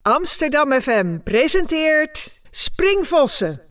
Amsterdam FM presenteert Springvossen.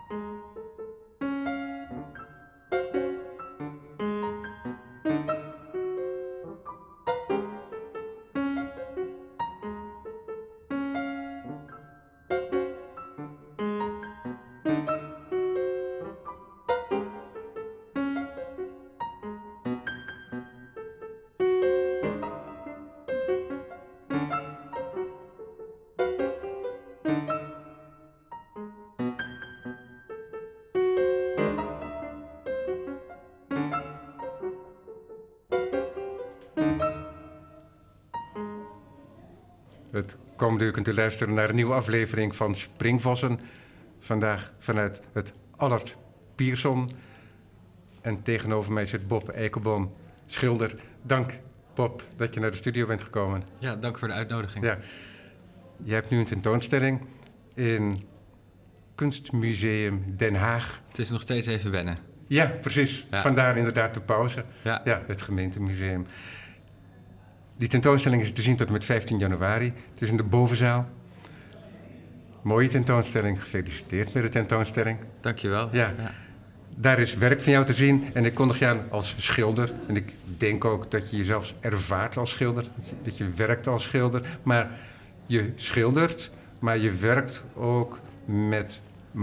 Het komende uur kunt u luisteren naar een nieuwe aflevering van Springvossen. Vandaag vanuit het Allard Pierson. En tegenover mij zit Bob Eikelboom, schilder. Dank, Bob, dat je naar de studio bent gekomen. Ja, dank voor de uitnodiging. Ja. Je hebt nu een tentoonstelling in Kunstmuseum Den Haag. Het is nog steeds even wennen. Ja, precies. Ja. Vandaar inderdaad de pauze. Ja, het gemeentemuseum. Die tentoonstelling is te zien tot en met 15 januari. Het is in de bovenzaal. Mooie tentoonstelling. Gefeliciteerd met de tentoonstelling. Dankjewel. Ja. Daar is werk van jou te zien. En ik kondig je aan als schilder. En ik denk ook dat je jezelf ervaart als schilder. Dat je werkt als schilder. Maar je schildert, maar je werkt ook met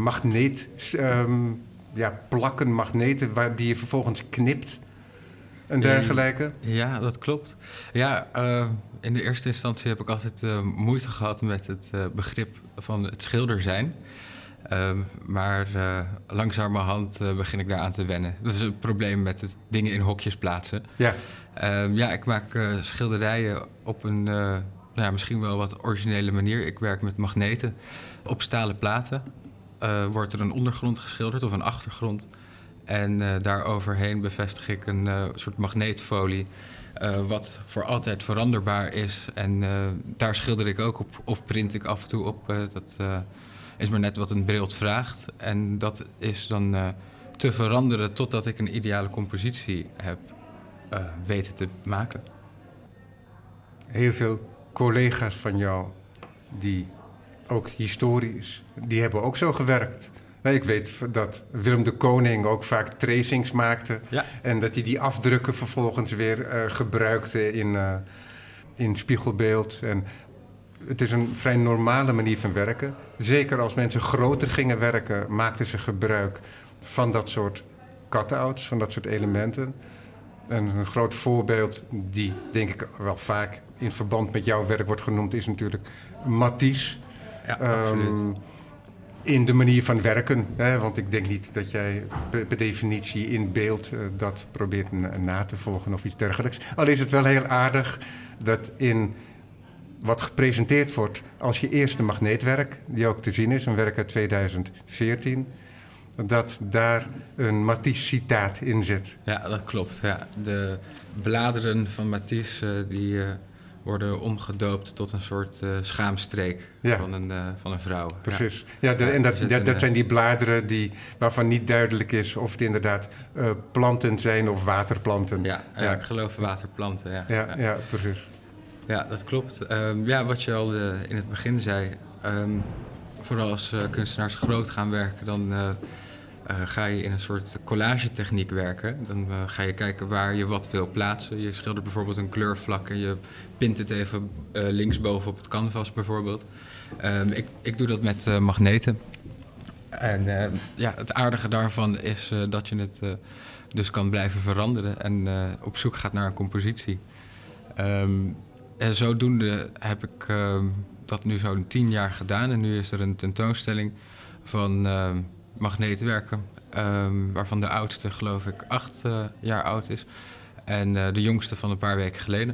plakken, magneten, die je vervolgens knipt. En dergelijke? Ja, dat klopt. Ja, in de eerste instantie heb ik altijd moeite gehad met het begrip van het schilder zijn. Maar langzamerhand begin ik daaraan te wennen. Dat is een probleem met het dingen in hokjes plaatsen. Ja. Ik maak schilderijen op een misschien wel wat originele manier. Ik werk met magneten op stalen platen. Wordt er een ondergrond geschilderd of een achtergrond. En daaroverheen bevestig ik een soort magneetfolie, wat voor altijd veranderbaar is. En daar schilder ik ook op, of print ik af en toe op. Dat is maar net wat een beeld vraagt. En dat is dan te veranderen totdat ik een ideale compositie heb weten te maken. Heel veel collega's van jou, die ook historisch, die hebben ook zo gewerkt. Ik weet dat Willem de Koning ook vaak tracings maakte. Ja. En dat hij die afdrukken vervolgens weer gebruikte in spiegelbeeld. En het is een vrij normale manier van werken. Zeker als mensen groter gingen werken, maakten ze gebruik van dat soort cut-outs, van dat soort elementen. En een groot voorbeeld die, denk ik, wel vaak in verband met jouw werk wordt genoemd, is natuurlijk Matisse. Ja, absoluut. In de manier van werken. Want ik denk niet dat jij per definitie in beeld dat probeert na te volgen of iets dergelijks. Al is het wel heel aardig dat in wat gepresenteerd wordt als je eerste magneetwerk, die ook te zien is, een werk uit 2014, dat daar een Matisse-citaat in zit. Ja, dat klopt. Ja. De bladeren van Matisse die worden omgedoopt tot een soort schaamstreek van een vrouw. Precies. Dat zijn die bladeren waarvan niet duidelijk is of het inderdaad planten zijn of waterplanten. Ja, ik geloof waterplanten. Ja, precies. Ja, dat klopt. Wat je al in het begin zei, vooral als kunstenaars groot gaan werken, dan ga je in een soort collagetechniek werken. Dan ga je kijken waar je wat wil plaatsen. Je schildert bijvoorbeeld een kleurvlak en je pint het even linksboven op het canvas bijvoorbeeld. Ik doe dat met magneten. En het aardige daarvan is dat je het dus kan blijven veranderen en op zoek gaat naar een compositie. En zodoende heb ik dat nu zo'n 10 jaar gedaan. En nu is er een tentoonstelling van magneetwerken, waarvan de oudste, geloof ik, 8 jaar oud is. En de jongste van een paar weken geleden.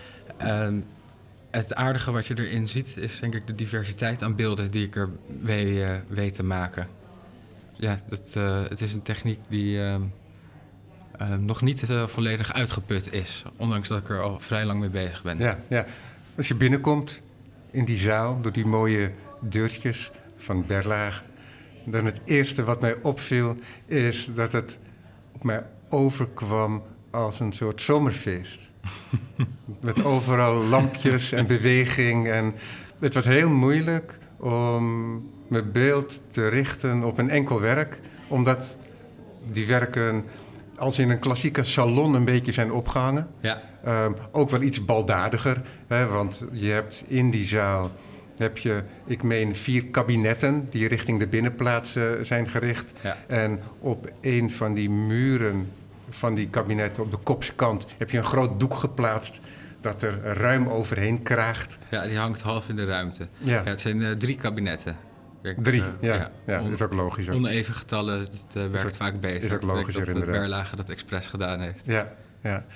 Het aardige wat je erin ziet is, denk ik, de diversiteit aan beelden die ik er weet te maken. Ja, het is een techniek die nog niet volledig uitgeput is. Ondanks dat ik er al vrij lang mee bezig ben. Ja. Als je binnenkomt in die zaal, door die mooie deurtjes van Berlage, dan het eerste wat mij opviel is dat het op mij overkwam als een soort zomerfeest. Met overal lampjes en beweging en het was heel moeilijk om mijn beeld te richten op een enkel werk, omdat die werken als in een klassieke salon een beetje zijn opgehangen. Ja. Ook wel iets baldadiger, hè, want je hebt in die zaal ik meen 4 kabinetten die richting de binnenplaats zijn gericht. Ja. En op een van die muren van die kabinetten op de kopskant heb je een groot doek geplaatst dat er ruim overheen kraagt. Ja, die hangt half in de ruimte. Ja. Ja, het zijn 3 kabinetten. 3, dat is ook logisch. Ook. Oneven getallen, dat werkt ook, vaak beter. Is ook logischer dat inderdaad. Berlage dat expres gedaan heeft. Ja.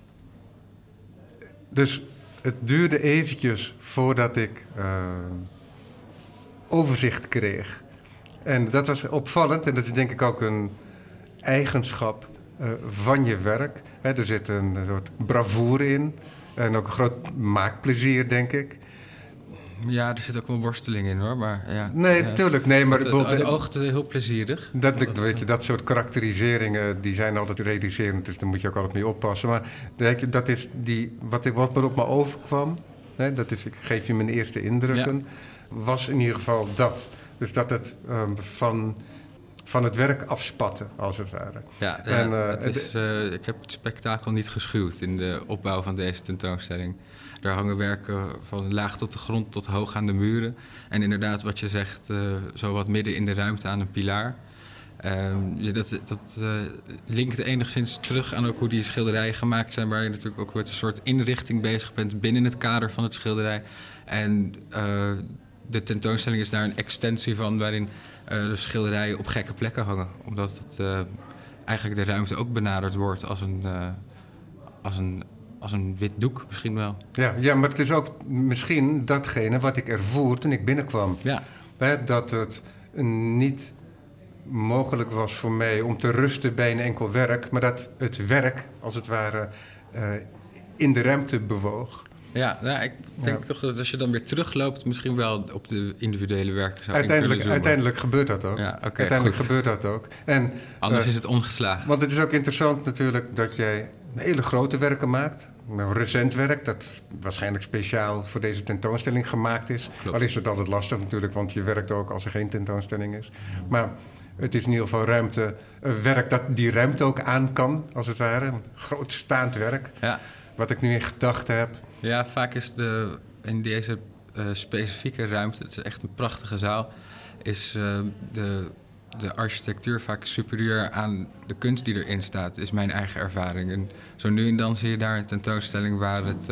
Dus het duurde eventjes voordat ik overzicht kreeg. En dat was opvallend en dat is denk ik ook een eigenschap van je werk. Hè, er zit een soort bravoure in en ook een groot maakplezier, denk ik. Ja, er zit ook wel worsteling in, hoor. Maar, ja, Nee, natuurlijk. Nee, maar het oogt heel plezierig. Weet je, dat soort karakteriseringen die zijn altijd reducerend, dus daar moet je ook altijd mee oppassen. Maar dat is wat me op me overkwam, hè, dat is, ik geef je mijn eerste indrukken, was in ieder geval dat. Dus dat het van het werk afspatte, als het ware. Ja, ik heb het spektakel niet geschuwd in de opbouw van deze tentoonstelling. Er hangen werken van laag tot de grond tot hoog aan de muren. En inderdaad, wat je zegt, zo wat midden in de ruimte aan een pilaar. Dat linkt enigszins terug aan ook hoe die schilderijen gemaakt zijn, waar je natuurlijk ook met een soort inrichting bezig bent binnen het kader van het schilderij. En de tentoonstelling is daar een extensie van, waarin de schilderijen op gekke plekken hangen. Omdat het eigenlijk de ruimte ook benaderd wordt als een wit doek misschien wel. Ja, maar het is ook misschien datgene wat ik ervoer toen ik binnenkwam. Ja. Dat het niet mogelijk was voor mij om te rusten bij een enkel werk, maar dat het werk, als het ware, in de ruimte bewoog. Ja, nou, ik denk toch dat als je dan weer terugloopt, misschien wel op de individuele werken zou kunnen zoomen. Uiteindelijk gebeurt dat ook. Ja, gebeurt dat ook. En, anders is het ongeslaagd. Want het is ook interessant natuurlijk dat jij hele grote werken maakt. Recent werk, dat waarschijnlijk speciaal voor deze tentoonstelling gemaakt is. Klopt. Al is het altijd lastig natuurlijk, want je werkt ook als er geen tentoonstelling is. Maar het is in ieder geval werk dat die ruimte ook aan kan, als het ware. Een groot staand werk. Ja. Wat ik nu in gedachten heb. Ja, vaak is in deze specifieke ruimte, het is echt een prachtige zaal, is de architectuur vaak superieur aan de kunst die erin staat, is mijn eigen ervaring. En zo nu en dan zie je daar een tentoonstelling waar het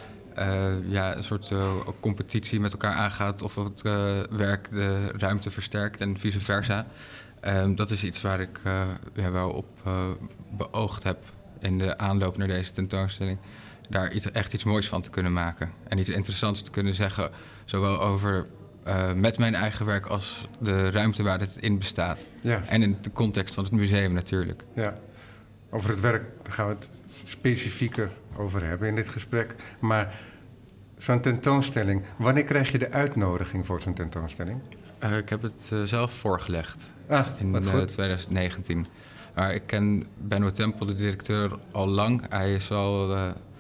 een soort competitie met elkaar aangaat, of het werk de ruimte versterkt en vice versa. Dat is iets waar ik wel op beoogd heb in de aanloop naar deze tentoonstelling. Daar echt iets moois van te kunnen maken. En iets interessants te kunnen zeggen, zowel over met mijn eigen werk als de ruimte waar het in bestaat. Ja. En in de context van het museum natuurlijk. Ja, over het werk gaan we het specifieker over hebben in dit gesprek. Maar zo'n tentoonstelling, wanneer krijg je de uitnodiging voor zo'n tentoonstelling? Ik heb het zelf voorgelegd in 2019. Maar ik ken Benno Tempel, de directeur, al lang. Hij is al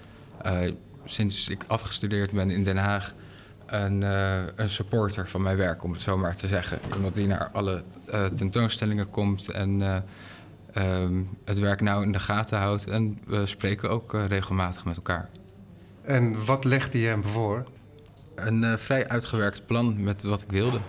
sinds ik afgestudeerd ben in Den Haag een supporter van mijn werk, om het zo maar te zeggen. Iemand die naar alle tentoonstellingen komt en het werk nauw in de gaten houdt. En we spreken ook regelmatig met elkaar. En wat legde je hem voor? Een vrij uitgewerkt plan met wat ik wilde.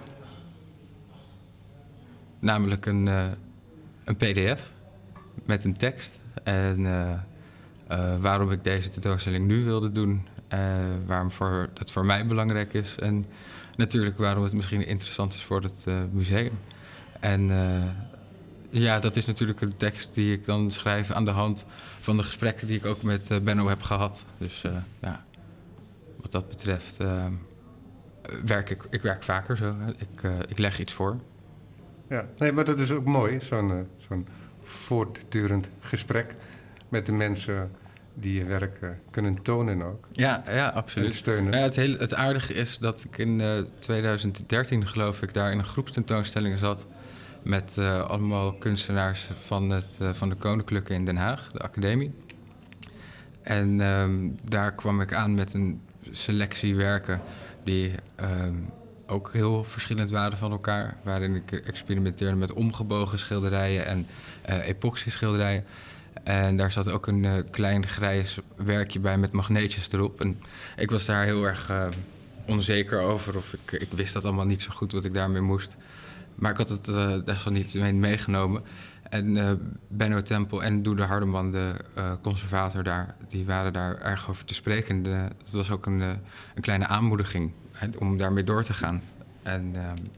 Namelijk een pdf met een tekst. En waarom ik deze tentoonstelling nu wilde doen. Waarom het voor mij belangrijk is. En natuurlijk waarom het misschien interessant is voor het museum. En dat is natuurlijk een tekst die ik dan schrijf aan de hand van de gesprekken die ik ook met Benno heb gehad. Dus wat dat betreft werk ik werk vaker zo. Ik leg iets voor. Ja, nee, maar dat is ook mooi, zo'n voortdurend gesprek met de mensen die je werk kunnen tonen ook. Ja, absoluut. En steunen. Ja, het aardige is dat ik in 2013, geloof ik, daar in een groepstentoonstelling zat met allemaal kunstenaars van de Koninklijke in Den Haag, de academie. En daar kwam ik aan met een selectie werken die ook heel verschillend waren van elkaar. Waarin ik experimenteerde met omgebogen schilderijen en epoxy schilderijen. En daar zat ook een klein grijs werkje bij met magneetjes erop. En ik was daar heel erg onzeker over. Of ik wist dat allemaal niet zo goed wat ik daarmee moest. Maar ik had het desalniettemin meegenomen. En Benno Tempel en Doede Hardeman, de conservator daar, die waren daar erg over te spreken. Het was ook een kleine aanmoediging om daarmee door te gaan. En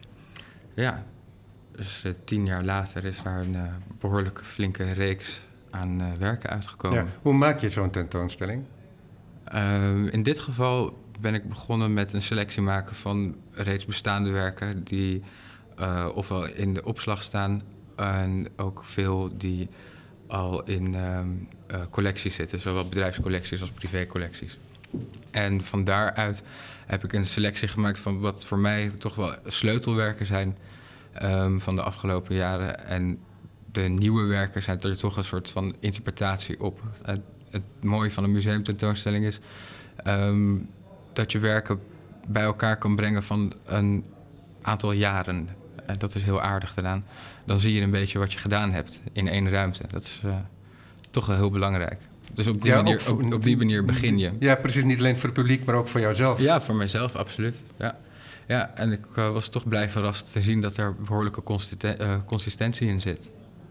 dus 10 jaar later is daar een behoorlijk flinke reeks aan werken uitgekomen. Ja. Hoe maak je zo'n tentoonstelling? In dit geval ben ik begonnen met een selectie maken van reeds bestaande werken die ofwel in de opslag staan en ook veel die al in collecties zitten, zowel bedrijfscollecties als privécollecties. En van daaruit heb ik een selectie gemaakt van wat voor mij toch wel sleutelwerken zijn van de afgelopen jaren. En de nieuwe werken zijn er toch een soort van interpretatie op. Het mooie van een museumtentoonstelling is dat je werken bij elkaar kan brengen van een aantal jaren. En dat is heel aardig gedaan. Dan zie je een beetje wat je gedaan hebt in één ruimte. Dat is toch wel heel belangrijk. Dus op die manier begin je. Ja, precies. Niet alleen voor het publiek, maar ook voor jouzelf. Ja, voor mijzelf, absoluut. Ja, en ik was toch blij verrast te zien dat er behoorlijke consistentie in zit.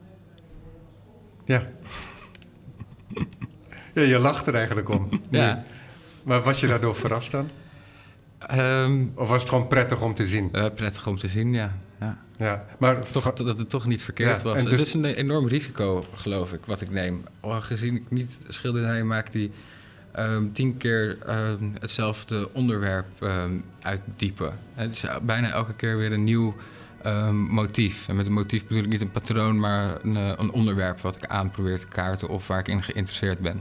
Ja. Ja, je lacht er eigenlijk om. Ja. Nee. Maar was je daardoor verrast dan? Of was het gewoon prettig om te zien? Prettig om te zien, ja. Ja, maar toch, dat het toch niet verkeerd was. Dus het is een enorm risico, geloof ik, wat ik neem. Gezien ik niet schilderijen maak die 10 keer hetzelfde onderwerp uitdiepen. Het is bijna elke keer weer een nieuw motief. En met een motief bedoel ik niet een patroon, maar een onderwerp wat ik aan probeer te kaarten of waar ik in geïnteresseerd ben.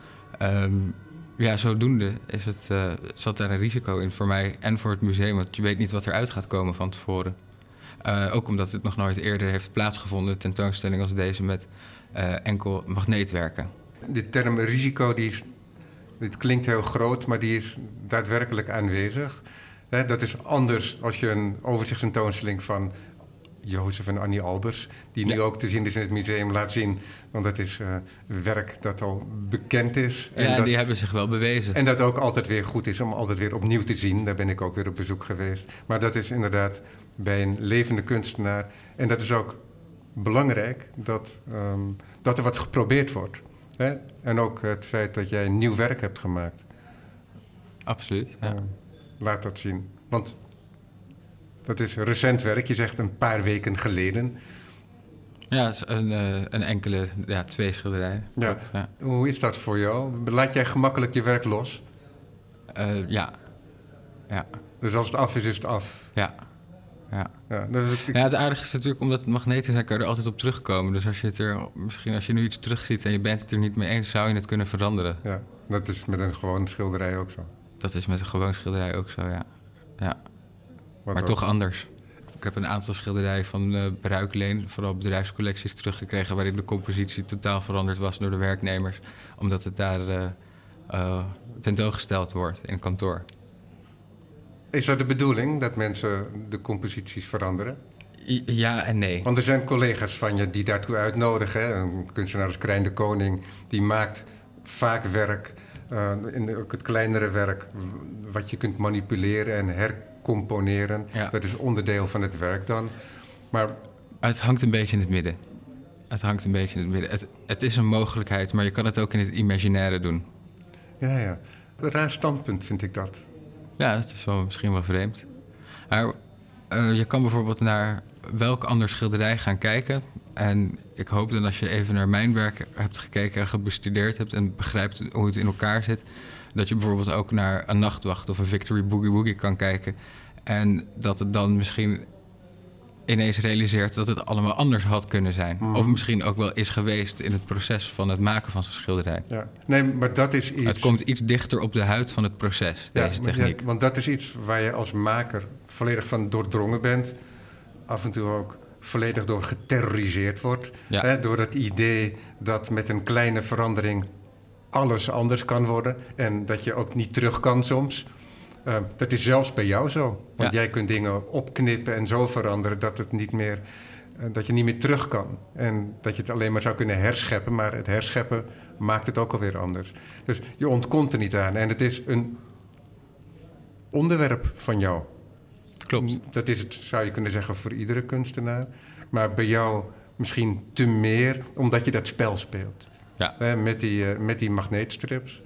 Zodoende zat daar een risico in voor mij en voor het museum. Want je weet niet wat eruit gaat komen van tevoren. Ook omdat het nog nooit eerder heeft plaatsgevonden, een tentoonstelling als deze met enkel magneetwerken. De term risico, dit klinkt heel groot, maar die is daadwerkelijk aanwezig. Dat is anders als je een overzichtstentoonstelling van Jozef en Annie Albers, die nu ook te zien is in het museum, laat zien. Want dat is werk dat al bekend is. En die hebben zich wel bewezen. En dat ook altijd weer goed is om altijd weer opnieuw te zien. Daar ben ik ook weer op bezoek geweest. Maar dat is inderdaad bij een levende kunstenaar. En dat is ook belangrijk dat er wat geprobeerd wordt. Hè? En ook het feit dat jij een nieuw werk hebt gemaakt. Absoluut, ja. Laat dat zien. Want dat is recent werk, je zegt een paar weken geleden. Ja, het is een enkele, 2 schilderijen. Ja. Ja. Hoe is dat voor jou? Laat jij gemakkelijk je werk los? Ja. Dus als het af is, is het af? Ja. Dus het aardige is natuurlijk, omdat het magneten zijn, kan je er altijd op terugkomen. Dus als je nu iets terugziet en je bent het er niet mee eens, zou je het kunnen veranderen. Ja, dat is met een gewone schilderij ook zo. Dat is met een gewoon schilderij ook zo, ja. Maar toch anders. Ik heb een aantal schilderijen van Bruikleen, vooral bedrijfscollecties, teruggekregen waarin de compositie totaal veranderd was door de werknemers, omdat het daar tentoongesteld wordt in kantoor. Is dat de bedoeling, dat mensen de composities veranderen? Ja en nee. Want er zijn collega's van je die daartoe uitnodigen. Hè? Een kunstenaar als Krijn de Koning, die maakt vaak werk, ook het kleinere werk, wat je kunt manipuleren en hercomponeren. Ja. Dat is onderdeel van het werk dan. Maar het hangt een beetje in het midden. Het is een mogelijkheid, maar je kan het ook in het imaginaire doen. Ja. Een raar standpunt vind ik dat. Ja, dat is misschien wel vreemd. Maar je kan bijvoorbeeld naar welk ander schilderij gaan kijken. En ik hoop dat als je even naar mijn werk hebt gekeken en gebestudeerd hebt en begrijpt hoe het in elkaar zit, dat je bijvoorbeeld ook naar een Nachtwacht of een Victory Boogie Woogie kan kijken. En dat het dan misschien ineens realiseert dat het allemaal anders had kunnen zijn. Of misschien ook wel is geweest in het proces van het maken van zo'n schilderij. Ja. Nee, maar dat is iets... Het komt iets dichter op de huid van het proces, deze techniek. Ja, want dat is iets waar je als maker volledig van doordrongen bent. Af en toe ook volledig door geterroriseerd wordt. Ja. Hè, door het idee dat met een kleine verandering alles anders kan worden. En dat je ook niet terug kan soms. Dat is zelfs bij jou zo. Want Ja. jij kunt dingen opknippen en zo veranderen dat het niet meer, dat je niet meer terug kan. En dat je het alleen maar zou kunnen herscheppen. Maar het herscheppen maakt het ook alweer anders. Dus je ontkomt er niet aan. En het is een onderwerp van jou. Klopt. Dat is het, zou je kunnen zeggen, voor iedere kunstenaar. Maar bij jou misschien te meer, omdat je dat spel speelt. Ja. Met die magneetstrips.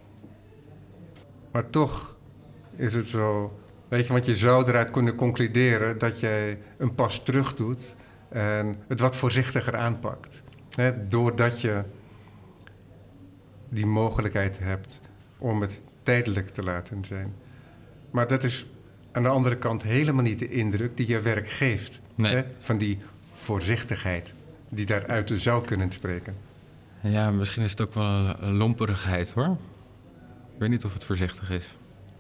Maar toch is het zo... Weet je, want je zou eruit kunnen concluderen dat jij een pas terug doet en het wat voorzichtiger aanpakt. Doordat je die mogelijkheid hebt om het tijdelijk te laten zijn. Maar dat is aan de andere kant helemaal niet de indruk die je werk geeft. Nee. Van die voorzichtigheid die daaruit zou kunnen spreken. Ja, misschien is het ook wel een lomperigheid, hoor. Ik weet niet of het voorzichtig is.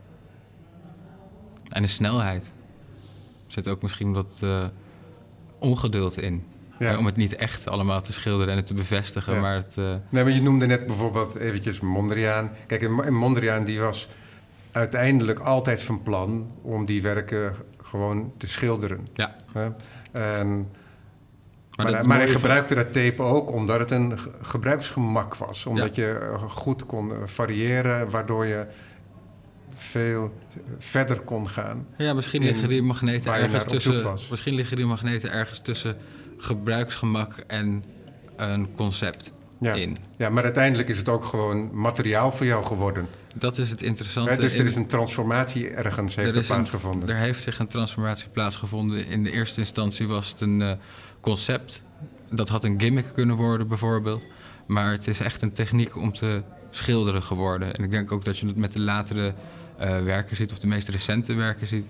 En de snelheid. Er zit ook misschien wat ongeduld in. Ja. Om het niet echt allemaal te schilderen en het te bevestigen, Ja. maar het... Nee, maar je noemde net bijvoorbeeld eventjes Mondriaan. Kijk, en Mondriaan die was uiteindelijk altijd van plan om die werken gewoon te schilderen. Ja. Hè? En, dat is maar hij mooi gebruikte dat tape ook omdat het een gebruiksgemak was. Omdat je goed kon variëren, waardoor je veel verder kon gaan. Ja, misschien liggen die magneten waar je ergens naar op zoek tussen. was. Misschien liggen die magneten ergens tussen gebruiksgemak en een concept in. Ja, maar uiteindelijk is het ook gewoon materiaal voor jou geworden. Dat is het interessante. Dus er is een transformatie ergens heeft er plaatsgevonden. Er heeft zich een transformatie plaatsgevonden. In de eerste instantie was het een concept. Dat had een gimmick kunnen worden bijvoorbeeld. Maar het is echt een techniek om te schilderen geworden. En ik denk ook dat je het met de latere werken ziet, of de meest recente werken ziet,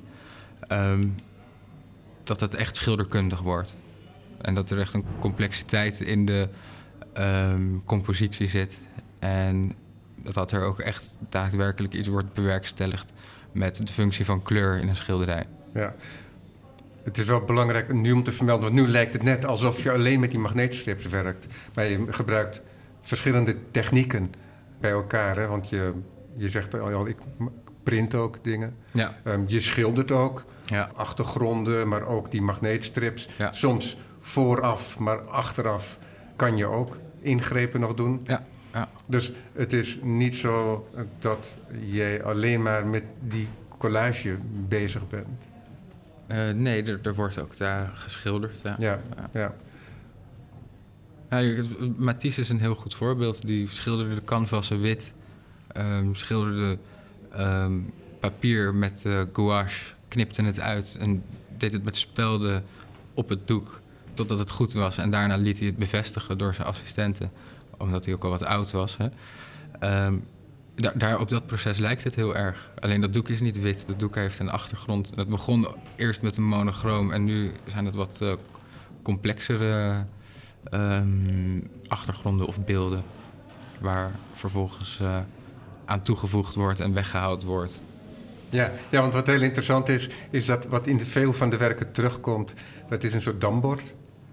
dat het echt schilderkundig wordt. En dat er echt een complexiteit in de compositie zit. En dat er ook echt daadwerkelijk iets wordt bewerkstelligd met de functie van kleur in een schilderij. Ja. Het is wel belangrijk nu om te vermelden, want nu lijkt het net alsof je alleen met die magneetstrips werkt. Maar je gebruikt verschillende technieken bij elkaar. Hè? Want je zegt al, ik print ook dingen. Ja. Je schildert ook. Ja. Achtergronden, maar ook die magneetstrips. Ja. Soms vooraf, maar achteraf kan je ook ingrepen nog doen. Ja. Ja. Dus het is niet zo dat jij alleen maar met die collage bezig bent. Nee, er wordt ook daar geschilderd. Ja. Ja. Matisse is een heel goed voorbeeld. Die schilderde de canvassen wit, schilderde papier met gouache, knipte het uit en deed het met spelden op het doek totdat het goed was. En daarna liet hij het bevestigen door zijn assistenten, omdat hij ook al wat oud was. Hè. Daar op dat proces lijkt het heel erg. Alleen dat doek is niet wit, dat doek heeft een achtergrond. Het begon eerst met een monochroom en nu zijn het wat complexere achtergronden of beelden, waar vervolgens aan toegevoegd wordt en weggehaald wordt. Ja, want wat heel interessant is dat wat in veel van de werken terugkomt, dat is een soort dambord.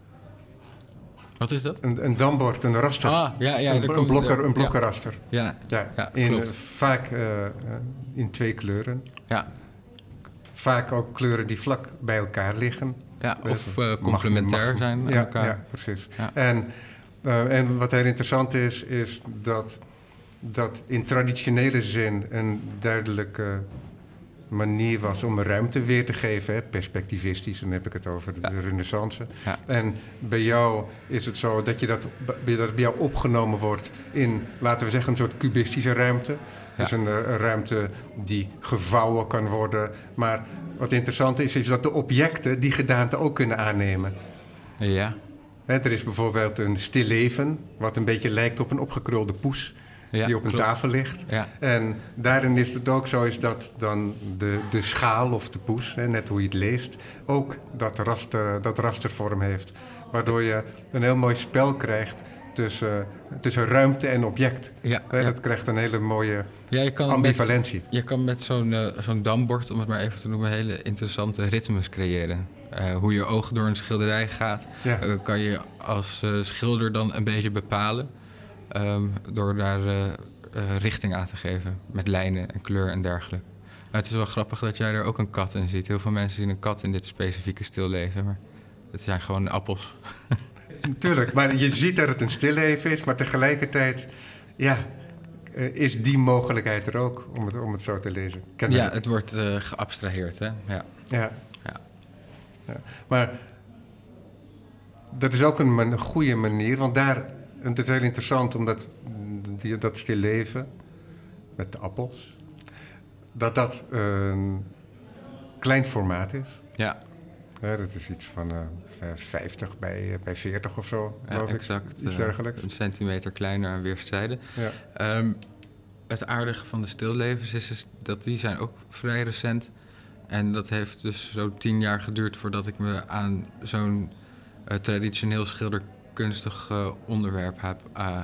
Wat is dat? Een dambord, een raster. Een blokkenraster. Ja, klopt. Vaak in 2 kleuren. Ja. Vaak ook kleuren die vlak bij elkaar liggen. Ja, of complementair zijn aan elkaar. Ja, precies. Ja. En wat heel interessant is dat in traditionele zin een duidelijke manier was om ruimte weer te geven, hè, perspectivistisch, dan heb ik het over de Renaissance. Ja. En bij jou is het zo dat dat bij jou opgenomen wordt in, laten we zeggen, een soort cubistische ruimte. Ja. Dus een ruimte die gevouwen kan worden. Maar wat interessant is dat de objecten die gedaante ook kunnen aannemen. Ja. Hè, er is bijvoorbeeld een stilleven, wat een beetje lijkt op een opgekrulde poes. Die op een tafel ligt. Ja. En daarin is het ook zo is dat dan de schaal of de poes, hè, net hoe je het leest, ook dat rastervorm heeft. Waardoor je een heel mooi spel krijgt tussen ruimte en object. Ja, Dat krijgt een hele mooie ambivalentie. Je kan met zo'n dambord, om het maar even te noemen, hele interessante ritmes creëren. Hoe je oog door een schilderij gaat, kan je als schilder dan een beetje bepalen. Door daar richting aan te geven met lijnen en kleur en dergelijke. Het is wel grappig dat jij er ook een kat in ziet. Heel veel mensen zien een kat in dit specifieke stilleven, maar het zijn gewoon appels. Natuurlijk, maar je ziet dat het een stilleven is, maar tegelijkertijd, is die mogelijkheid er ook, om het zo te lezen. Het wordt geabstraheerd, hè? Ja. Ja. Maar dat is ook een goede manier, want het is heel interessant omdat dat stilleven met de appels, dat een klein formaat is. Ja. Dat is iets van 50 bij 40 of zo, geloof ik. Exact. Iets dergelijks. Een centimeter kleiner aan weerszijden. Ja. Het aardige van de stillevens is dat die zijn ook vrij recent. En dat heeft dus zo'n 10 jaar geduurd voordat ik me aan zo'n traditioneel schilderkunstig onderwerp heb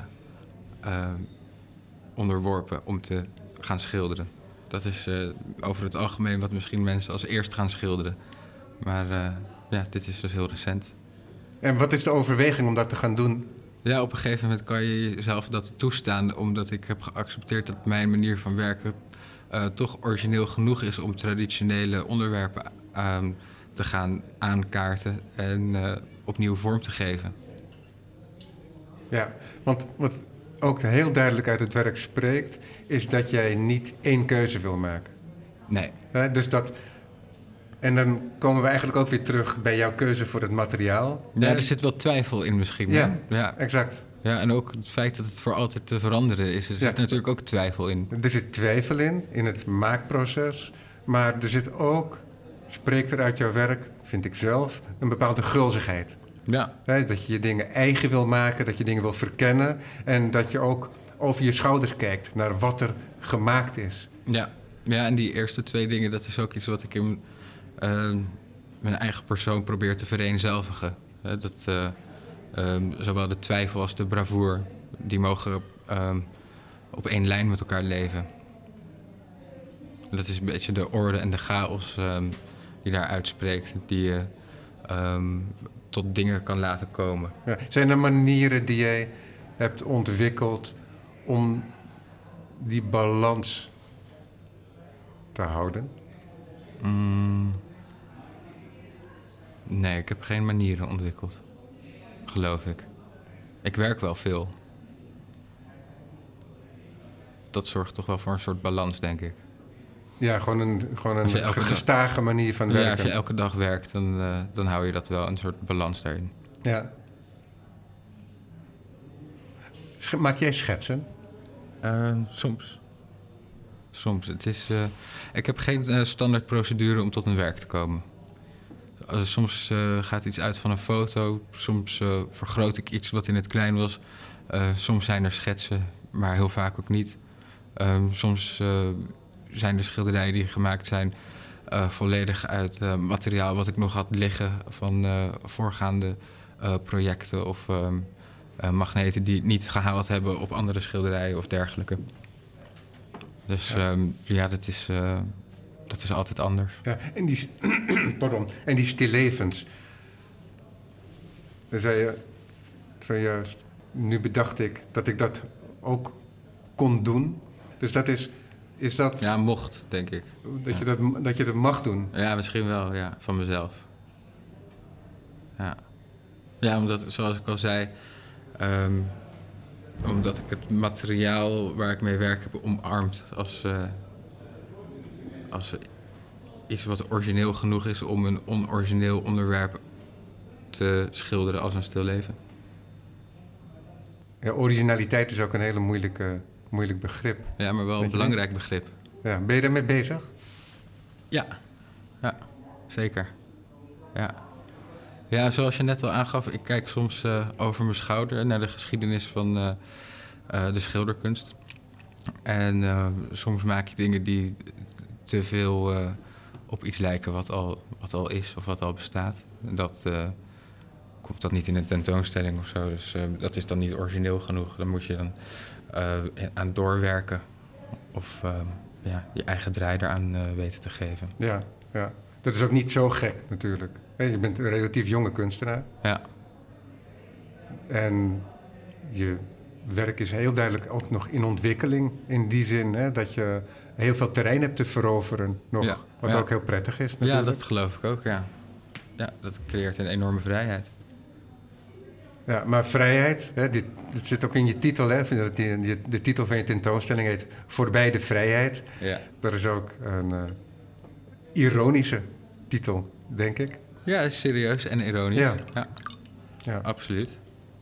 onderworpen om te gaan schilderen. Dat is over het algemeen wat misschien mensen als eerst gaan schilderen. Maar dit is dus heel recent. En wat is de overweging om dat te gaan doen? Ja, op een gegeven moment kan je jezelf dat toestaan, omdat ik heb geaccepteerd dat mijn manier van werken toch origineel genoeg is om traditionele onderwerpen te gaan aankaarten en opnieuw vorm te geven. Ja, want wat ook heel duidelijk uit het werk spreekt, is dat jij niet één keuze wil maken. Nee. Dus dat... En dan komen we eigenlijk ook weer terug bij jouw keuze voor het materiaal. Ja, er zit wel twijfel in misschien. Ja, exact. Ja, en ook het feit dat het voor altijd te veranderen is. Er zit natuurlijk ook twijfel in. Er zit twijfel in het maakproces. Maar er zit ook, spreekt er uit jouw werk, vind ik zelf, een bepaalde gulzigheid. Ja. Dat je dingen eigen wil maken, dat je dingen wil verkennen. En dat je ook over je schouders kijkt naar wat er gemaakt is. Ja, en die eerste 2 dingen, dat is ook iets wat ik in mijn eigen persoon probeer te vereenzelvigen. Zowel de twijfel als de bravoure, die mogen op één lijn met elkaar leven. Dat is een beetje de orde en de chaos die daar uitspreekt, die je tot dingen kan laten komen. Ja. Zijn er manieren die jij hebt ontwikkeld om die balans te houden? Nee, ik heb geen manieren ontwikkeld, geloof ik. Ik werk wel veel. Dat zorgt toch wel voor een soort balans, denk ik. Ja, gewoon een gestage manier van werken. Ja, als je elke dag werkt, dan hou je dat wel, een soort balans daarin. Ja. Maak jij schetsen? Soms. Het is, ik heb geen standaard procedure om tot een werk te komen. Soms gaat iets uit van een foto. Soms vergroot ik iets wat in het klein was. Soms zijn er schetsen, maar heel vaak ook niet. Soms zijn er schilderijen die gemaakt zijn volledig uit materiaal wat ik nog had liggen van voorgaande projecten of magneten die het niet gehaald hebben op andere schilderijen of dergelijke. Dus dat is altijd anders. Ja, en die stillevens. Dan zei je zojuist, nu bedacht ik dat ik dat ook kon doen. Dus dat is dat... Ja, mocht, denk ik. Dat je dat mag doen. Ja, misschien wel, ja, van mezelf. Ja, omdat, zoals ik al zei, omdat ik het materiaal waar ik mee werk heb omarmd als iets wat origineel genoeg is om een onorigineel onderwerp te schilderen als een stilleven. Ja, originaliteit is ook een hele moeilijk begrip. Ja, maar wel een belangrijk begrip. Ja, ben je daarmee bezig? Ja, zeker. Ja, zoals je net al aangaf, ik kijk soms over mijn schouder naar de geschiedenis van de schilderkunst. En soms maak je dingen die te veel op iets lijken wat al is of wat al bestaat. En komt dat niet in een tentoonstelling of zo. Dus dat is dan niet origineel genoeg. Dan moet je dan aan doorwerken of je eigen draai eraan weten te geven. Ja. Dat is ook niet zo gek natuurlijk. Je bent een relatief jonge kunstenaar. Ja. En je werk is heel duidelijk ook nog in ontwikkeling. In die zin dat je heel veel terrein hebt te veroveren nog. Ja, Wat ja. ook heel prettig is natuurlijk. Ja, dat geloof ik ook, ja. Ja, dat creëert een enorme vrijheid. Ja, maar vrijheid, hè, dit zit ook in je titel. Hè, de titel van je tentoonstelling heet Voorbij de Vrijheid. Ja, Dat is ook een ironische titel, denk ik. ja, is serieus en ironisch. Ja. Ja, Ja. absoluut.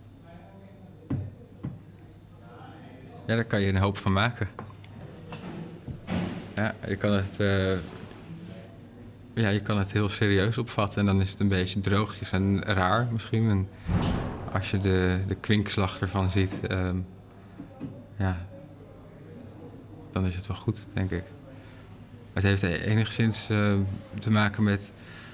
Ja, daar kan je een hoop van maken. Ja, je kan het heel serieus opvatten en dan is het een beetje droogjes en raar misschien. En als je de kwinkslag ervan ziet, dan is het wel goed, denk ik. Het heeft enigszins te maken met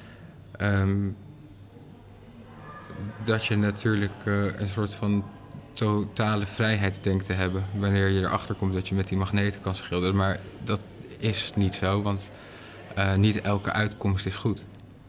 dat je natuurlijk een soort van totale vrijheid denkt te hebben wanneer je erachter komt dat je met die magneten kan schilderen. Maar dat is niet zo, want niet elke uitkomst is goed.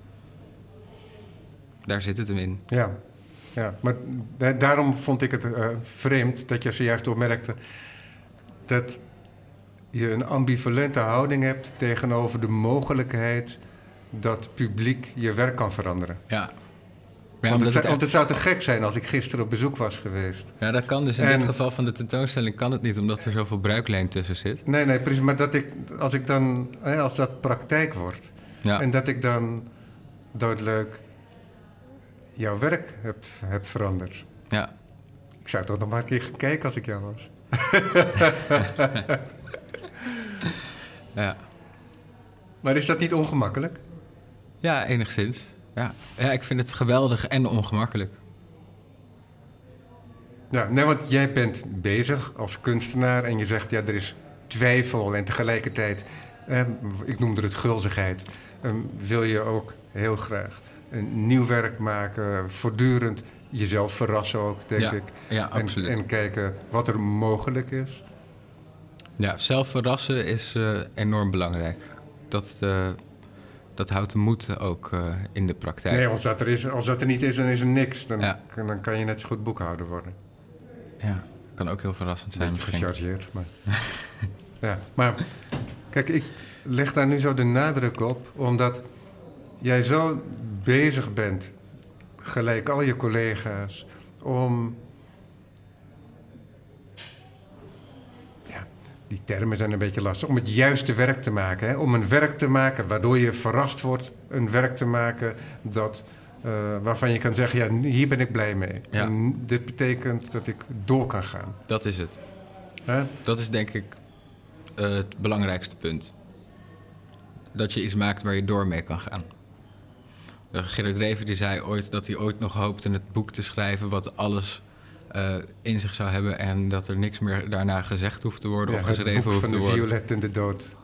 Daar zit het hem in. Ja, maar daarom vond ik het vreemd dat je zojuist opmerkte dat je een ambivalente houding hebt tegenover de mogelijkheid dat publiek je werk kan veranderen. Ja. Want het zou te gek zijn als ik gisteren op bezoek was geweest. Ja, dat kan dus. In dit geval van de tentoonstelling kan het niet, omdat er zoveel bruikleen tussen zit. Nee, precies. Maar als dat praktijk wordt Ja. en dat ik dan duidelijk jouw werk heb veranderd. Ja. Ik zou toch nog maar een keer gaan kijken als ik jou was. Ja. Maar is dat niet ongemakkelijk? Ja, enigszins. Ja. Ja, ik vind het geweldig en ongemakkelijk. Ja, nee, want jij bent bezig als kunstenaar en je zegt, ja, er is twijfel en tegelijkertijd, ik noemde het gulzigheid, wil je ook heel graag een nieuw werk maken, voortdurend jezelf verrassen ook, denk ik. Ja, absoluut. En kijken wat er mogelijk is. Ja, zelf verrassen is enorm belangrijk. Dat houdt de moed ook in de praktijk. Nee, als dat er niet is, dan is er niks. Dan Ja. kan je net zo goed boekhouder worden. Ja, kan ook heel verrassend zijn Beetje misschien. gechargeerd, maar... ja, maar kijk, ik leg daar nu zo de nadruk op, omdat jij zo bezig bent, gelijk al je collega's, om... Ja, die termen zijn een beetje lastig. Om het juiste werk te maken. Hè? Om een werk te maken waardoor je verrast wordt. Een werk te maken waarvan je kan zeggen, ja, hier ben ik blij mee. Ja. En dit betekent dat ik door kan gaan. Dat is het. Hè? Dat is denk ik het belangrijkste punt. Dat je iets maakt waar je door mee kan gaan. Gerard Reven die zei ooit dat hij ooit nog hoopte het boek te schrijven wat alles in zich zou hebben en dat er niks meer daarna gezegd hoeft te worden of geschreven hoeft te worden. Het boek van de violet en de dood.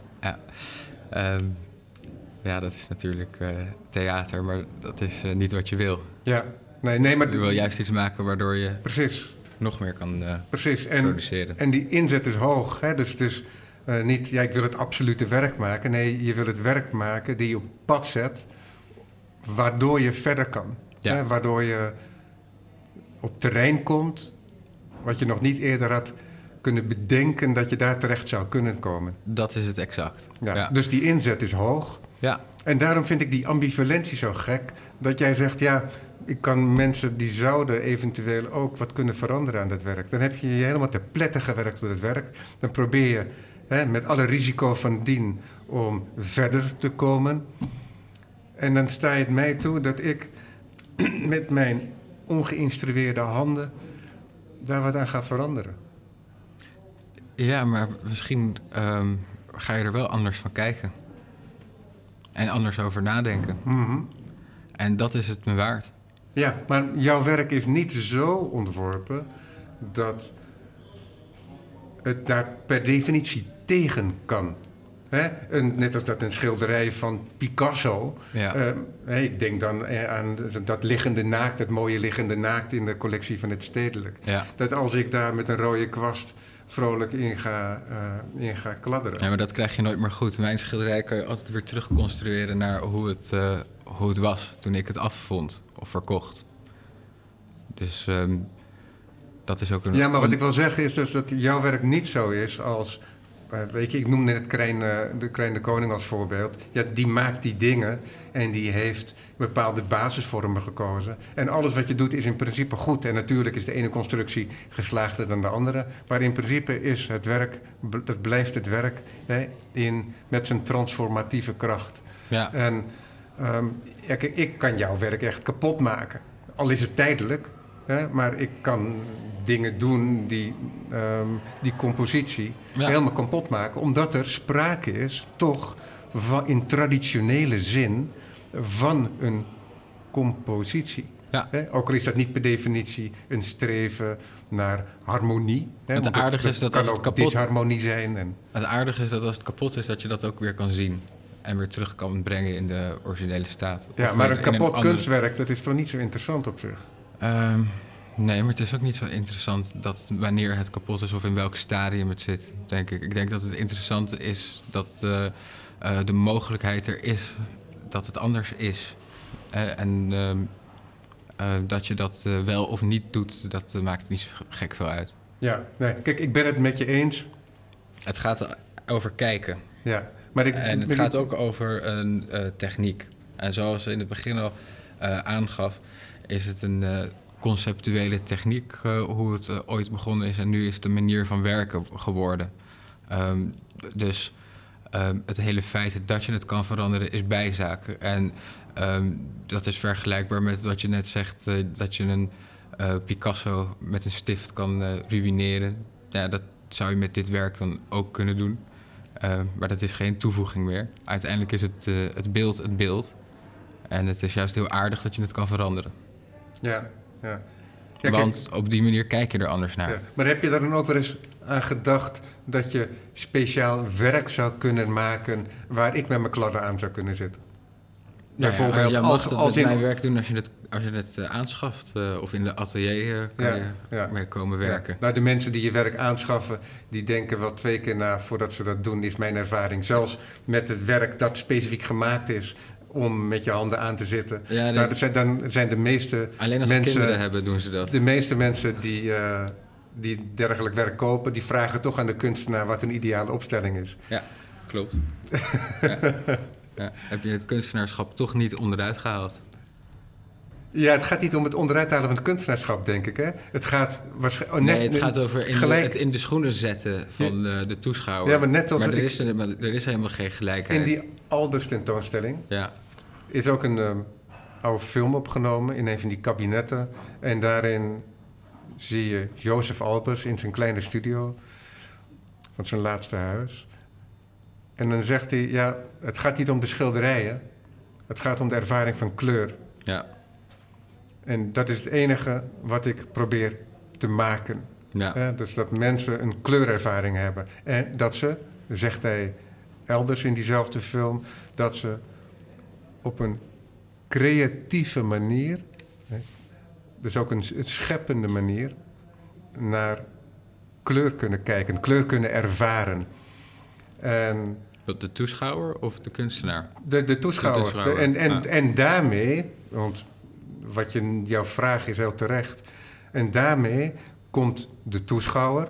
Ja, dat is natuurlijk theater, maar dat is niet wat je wil. Ja, nee, maar... Je wil juist iets maken waardoor je precies. nog meer kan produceren. En die inzet is hoog. Hè? Dus het is niet, ja, ik wil het absolute werk maken. Nee, je wil het werk maken die je op pad zet, waardoor je verder kan. Ja. Hè? Waardoor je op terrein komt, wat je nog niet eerder had kunnen bedenken dat je daar terecht zou kunnen komen. Dat is het exact. Ja. Dus die inzet is hoog. Ja. En daarom vind ik die ambivalentie zo gek. Dat jij zegt, ja, ik kan mensen die zouden eventueel ook wat kunnen veranderen aan dat werk. Dan heb je je helemaal ter plekke gewerkt met het werk. Dan probeer je met alle risico van dien om verder te komen. En dan sta je het mij toe dat ik met mijn ongeïnstrueerde handen daar wat aan ga veranderen. Ja, maar misschien ga je er wel anders van kijken. En anders over nadenken. Mm-hmm. En dat is het me waard. Ja, maar jouw werk is niet zo ontworpen dat het daar per definitie tegen kan. Net als dat een schilderij van Picasso. Ja. Ik denk dan aan dat liggende naakt, dat mooie liggende naakt in de collectie van het Stedelijk. Ja. Dat als ik daar met een rode kwast vrolijk in ga kladderen. Ja, maar dat krijg je nooit meer goed. Mijn schilderij kan je altijd weer terugconstrueren naar hoe het was toen ik het afvond of verkocht. Dus dat is ook een... Ja, maar wat ik wil zeggen is dus dat jouw werk niet zo is als weet je, ik noemde net de Krijn de Koning als voorbeeld. Ja, die maakt die dingen en die heeft bepaalde basisvormen gekozen. En alles wat je doet is in principe goed. En natuurlijk is de ene constructie geslaagder dan de andere. Maar in principe is het werk, dat blijft het werk met zijn transformatieve kracht. Ja. En kijk, ik kan jouw werk echt kapot maken. Al is het tijdelijk. Maar ik kan dingen doen die compositie helemaal kapot maken. Omdat er sprake is, toch in traditionele zin, van een compositie. Ja. Ook al is dat niet per definitie een streven naar harmonie. Het aardige is dat kan als het ook kapot disharmonie zijn. Het aardige is dat als het kapot is, dat je dat ook weer kan zien. En weer terug kan brengen in de originele staat. Ja, maar een kapot kunstwerk, dat is toch niet zo interessant op zich? Nee, maar het is ook niet zo interessant dat wanneer het kapot is of in welk stadium het zit, denk ik. Ik denk dat het interessante is dat de mogelijkheid er is dat het anders is. Dat je dat wel of niet doet, dat maakt niet zo gek veel uit. Ja, nee, kijk, ik ben het met je eens. Het gaat over kijken. Ja, En het gaat ook over een techniek. En zoals ze in het begin al aangaf, is het een conceptuele techniek hoe het ooit begonnen is. En nu is het een manier van werken geworden. Dus het hele feit dat je het kan veranderen is bijzaak. En dat is vergelijkbaar met wat je net zegt, dat je een Picasso met een stift kan ruïneren. Ja, dat zou je met dit werk dan ook kunnen doen. Maar dat is geen toevoeging meer. Uiteindelijk is het beeld. En het is juist heel aardig dat je het kan veranderen. Ja. Want op die manier kijk je er anders naar. Ja. Maar heb je daar dan ook wel eens aan gedacht dat je speciaal werk zou kunnen maken waar ik met mijn kladden aan zou kunnen zitten? Bijvoorbeeld, je mag het met mijn werk doen als je het aanschaft of in de atelier kan je mee komen werken. Ja. Nou, de mensen die je werk aanschaffen, die denken wel 2 keer na voordat ze dat doen, is mijn ervaring. Zelfs met het werk dat specifiek gemaakt is om met je handen aan te zitten. Ja, dan zijn de meeste alleen als mensen, ze kinderen hebben, doen ze dat. De meeste mensen die dergelijk werk kopen, die vragen toch aan de kunstenaar wat een ideale opstelling is. Ja, klopt. Ja. Heb je het kunstenaarschap toch niet onderuit gehaald? Ja, het gaat niet om het onderuit halen van het kunstenaarschap, denk ik. Hè? Het gaat waarschijnlijk... het gaat over het in de schoenen zetten van de toeschouwer. Ja, maar net als maar er is helemaal geen gelijkheid. In die Albers tentoonstelling is ook een oude film opgenomen in een van die kabinetten. En daarin zie je Jozef Albers in zijn kleine studio van zijn laatste huis. En dan zegt hij, het gaat niet om de schilderijen. Het gaat om de ervaring van kleur. Ja. En dat is het enige wat ik probeer te maken. Ja. Dus dat mensen een kleurervaring hebben. En dat ze, zegt hij elders in diezelfde film, dat ze op een creatieve manier, dus ook een scheppende manier, naar kleur kunnen kijken, kleur kunnen ervaren. En de toeschouwer of de kunstenaar? De toeschouwer. En daarmee, want jouw vraag is heel terecht, en daarmee komt de toeschouwer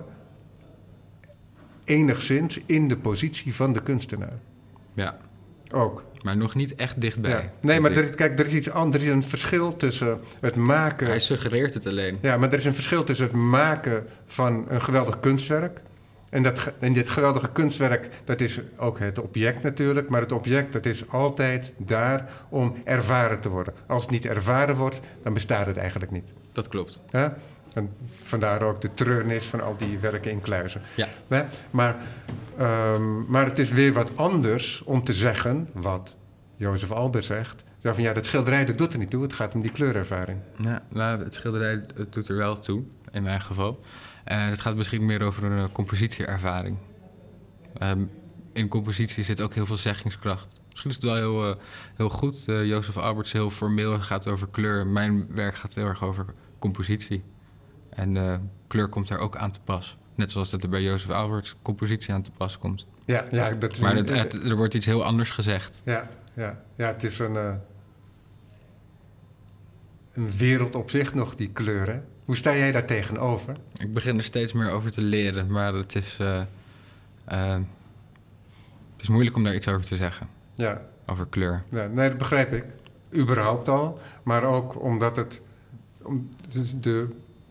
enigszins in de positie van de kunstenaar. Ja. Ook. Maar nog niet echt dichtbij. Ja. Nee, maar er is iets anders. Er is een verschil tussen het maken... Hij suggereert het alleen. Ja, maar er is een verschil tussen het maken van een geweldig kunstwerk. En dit geweldige kunstwerk, dat is ook het object natuurlijk. Maar het object, dat is altijd daar om ervaren te worden. Als het niet ervaren wordt, dan bestaat het eigenlijk niet. Dat klopt. Ja? En vandaar ook de treurnis van al die werken in kluizen. Ja. Ja? Maar het is weer wat anders om te zeggen, wat Jozef Albers zegt. Van dat schilderij, dat doet er niet toe. Het gaat om die kleurervaring. Ja, nou, het schilderij doet er wel toe, in mijn geval. Het gaat misschien meer over een compositieervaring. In compositie zit ook heel veel zeggingskracht. Misschien is het wel heel goed. Jozef Albers is heel formeel, het gaat over kleur. Mijn werk gaat heel erg over compositie. En kleur komt daar ook aan te pas. Net zoals dat er bij Jozef Albers compositie aan te pas komt. Ja, dat is maar er wordt iets heel anders gezegd. Ja, het is een wereld op zich nog, die kleuren. Hoe sta jij daar tegenover? Ik begin er steeds meer over te leren, maar het is Het is moeilijk om daar iets over te zeggen. Ja. Over kleur. Ja, nee, dat begrijp ik. Überhaupt al. Maar ook omdat de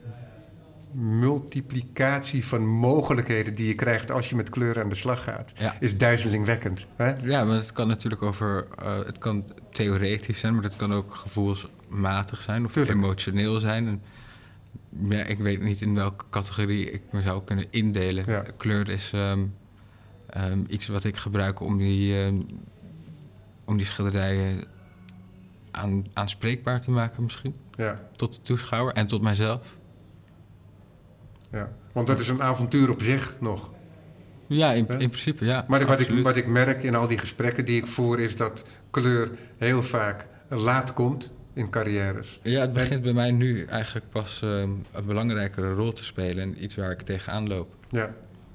multiplicatie van mogelijkheden die je krijgt als je met kleur aan de slag gaat, is duizelingwekkend. Hè? Ja, maar het kan natuurlijk het kan theoretisch zijn, maar het kan ook gevoelsmatig zijn of emotioneel zijn. En, ja, ik weet niet in welke categorie ik me zou kunnen indelen. Ja. Kleur is iets wat ik gebruik om die schilderijen aanspreekbaar te maken misschien. Ja. Tot de toeschouwer en tot mijzelf. Ja, want dat is een avontuur op zich nog. Ja, in principe, ja. Maar wat ik merk in al die gesprekken die ik voer, is dat kleur heel vaak laat komt in carrières. Ja, het begint bij mij nu eigenlijk pas een belangrijkere rol te spelen en iets waar ik tegenaan loop. Ja.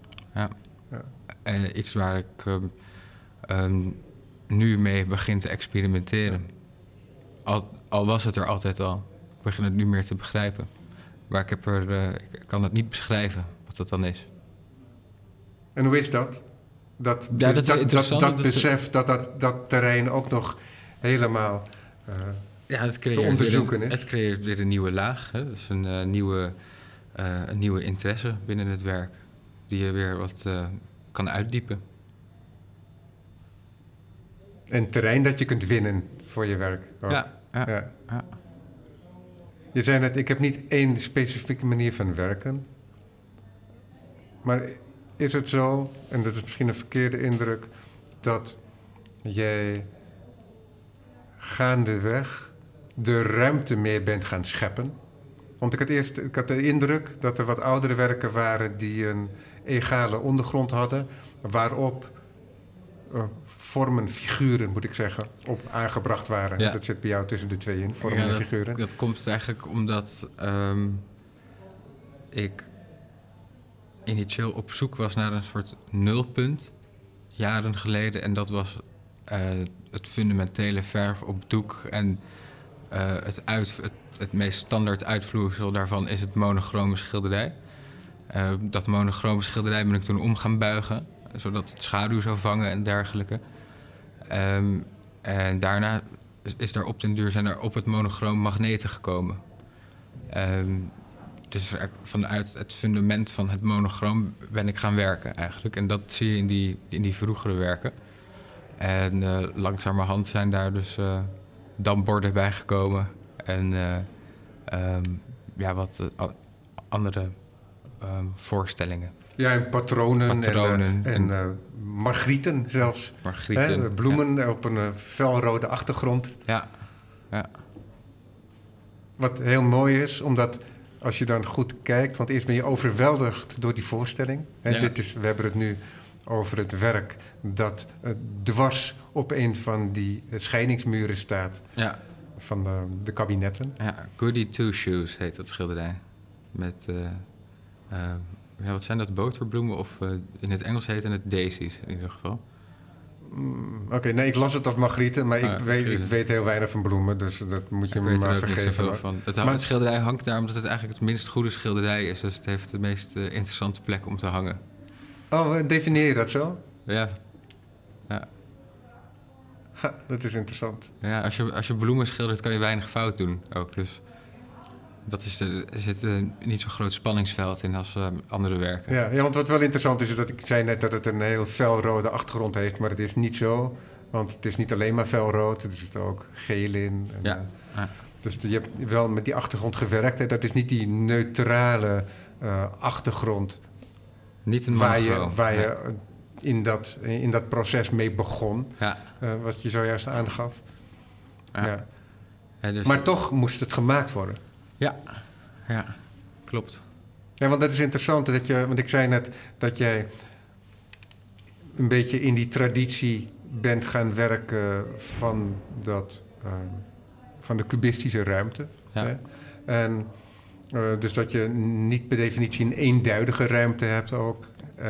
En iets waar ik nu mee begin te experimenteren. Al was het er altijd al. Ik begin het nu meer te begrijpen. Maar ik kan het niet beschrijven, wat dat dan is. En hoe is dat? Dat besef dat terrein ook nog helemaal te onderzoeken is? Het creëert weer een nieuwe laag. Hè? Dus een nieuwe interesse binnen het werk. Die je weer wat kan uitdiepen. En terrein dat je kunt winnen voor je werk. Ook. Ja. Je zei net, ik heb niet één specifieke manier van werken. Maar is het zo, en dat is misschien een verkeerde indruk, dat jij gaandeweg de ruimte meer bent gaan scheppen? Want ik had de indruk dat er wat oudere werken waren die een egale ondergrond hadden, waarop vormen, figuren, moet ik zeggen, op aangebracht waren. Ja. Dat zit bij jou tussen de twee in, vormen en figuren. Dat komt eigenlijk omdat ik initieel op zoek was naar een soort nulpunt, jaren geleden. En dat was het fundamentele verf op doek. En het meest standaard uitvloeisel daarvan is het monochrome schilderij. Dat monochrome schilderij ben ik toen om gaan buigen, zodat het schaduw zou vangen en dergelijke. En daarna zijn er op het monochroom magneten gekomen. Dus vanuit het fundament van het monochroom ben ik gaan werken eigenlijk. En dat zie je in die vroegere werken. En langzamerhand zijn daar dus damborden bijgekomen. En wat andere voorstellingen. Ja, en patronen en margrieten zelfs. Margrieten, bloemen op een felrode achtergrond. Ja. Wat heel mooi is, omdat als je dan goed kijkt, want eerst ben je overweldigd door die voorstelling. En we hebben het nu over het werk dat dwars op een van die scheidingsmuren staat. Ja. Van de kabinetten. Ja, Goody Two Shoes heet dat schilderij. Met, wat zijn dat, boterbloemen? Of in het Engels heten het daisies in ieder geval. Oké, nee, ik las het als margrieten, maar ik weet heel weinig van bloemen, dus dat moet je me maar vergeven. Het schilderij hangt daar omdat het eigenlijk het minst goede schilderij is, dus het heeft de meest interessante plek om te hangen. Oh, definieer je dat zo? Ja. Ha, dat is interessant. Ja, als je bloemen schildert kan je weinig fout doen ook, dus er zit niet zo'n groot spanningsveld in als andere werken. Ja, want wat wel interessant is dat ik zei net dat het een heel felrode achtergrond heeft, maar het is niet zo. Want het is niet alleen maar felrood, er zit ook geel in. En, dus je hebt wel met die achtergrond gewerkt. Hè? Dat is niet die neutrale achtergrond niet een waar je in dat proces mee begon. Ja. Wat je zojuist aangaf. Ja. Dus maar toch moest het gemaakt worden. Ja, klopt. Ja, want dat is interessant, want ik zei net dat jij een beetje in die traditie bent gaan werken van de cubistische ruimte. Ja. Hè? En dus dat je niet per definitie een eenduidige ruimte hebt ook.